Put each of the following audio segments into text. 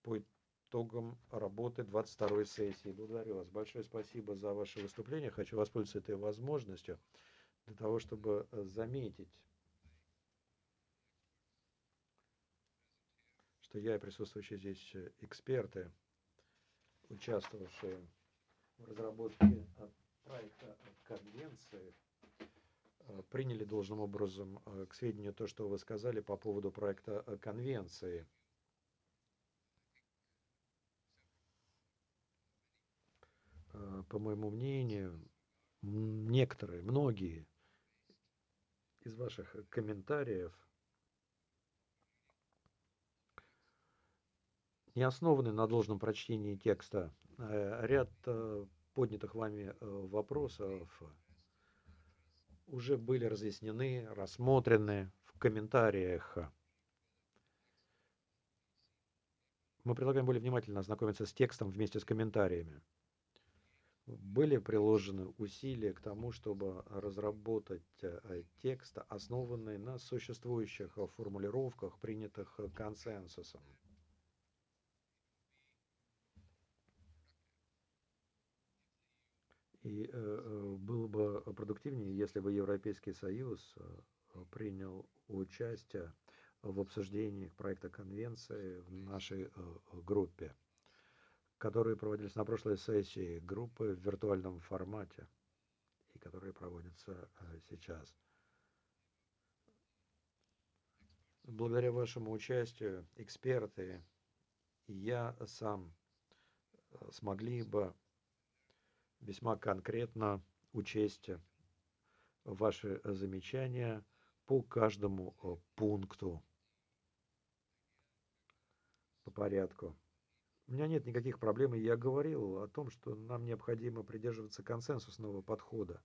по итогам работы 22-й сессии. Благодарю вас. Большое спасибо за ваше выступление. Хочу воспользоваться этой возможностью для того, чтобы заметить, что я и присутствующие здесь эксперты, участвовавшие в разработке проекта конвенции, приняли должным образом к сведению то, что вы сказали по поводу проекта конвенции. По моему мнению, многие из ваших комментариев не основаны на должном прочтении текста. Ряд поднятых вами вопросов уже были разъяснены, рассмотрены в комментариях. Мы предлагаем более внимательно ознакомиться с текстом вместе с комментариями. Были приложены усилия к тому, чтобы разработать текст, основанный на существующих формулировках, принятых консенсусом. И было бы продуктивнее, если бы Европейский Союз принял участие в обсуждении проекта конвенции в нашей группе, которые проводились на прошлой сессии группы в виртуальном формате и которые проводятся сейчас. Благодаря вашему участию эксперты и я сам смогли бы весьма конкретно учесть ваши замечания по каждому пункту по порядку. У меня нет никаких проблем, и я говорил о том, что нам необходимо придерживаться консенсусного подхода.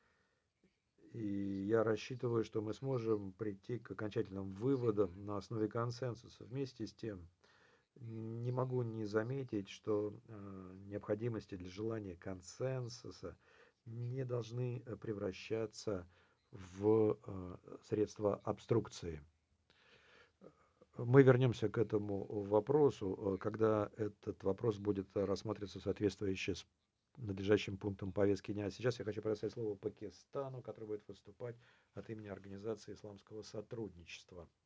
И я рассчитываю, что мы сможем прийти к окончательным выводам на основе консенсуса. Вместе с тем, не могу не заметить, что необходимости для желания консенсуса не должны превращаться в средства обструкции. Мы вернемся к этому вопросу, когда этот вопрос будет рассматриваться соответствующе с надлежащим пунктом повестки дня. А сейчас я хочу предоставить слово Пакистану, который будет выступать от имени Организации исламского сотрудничества.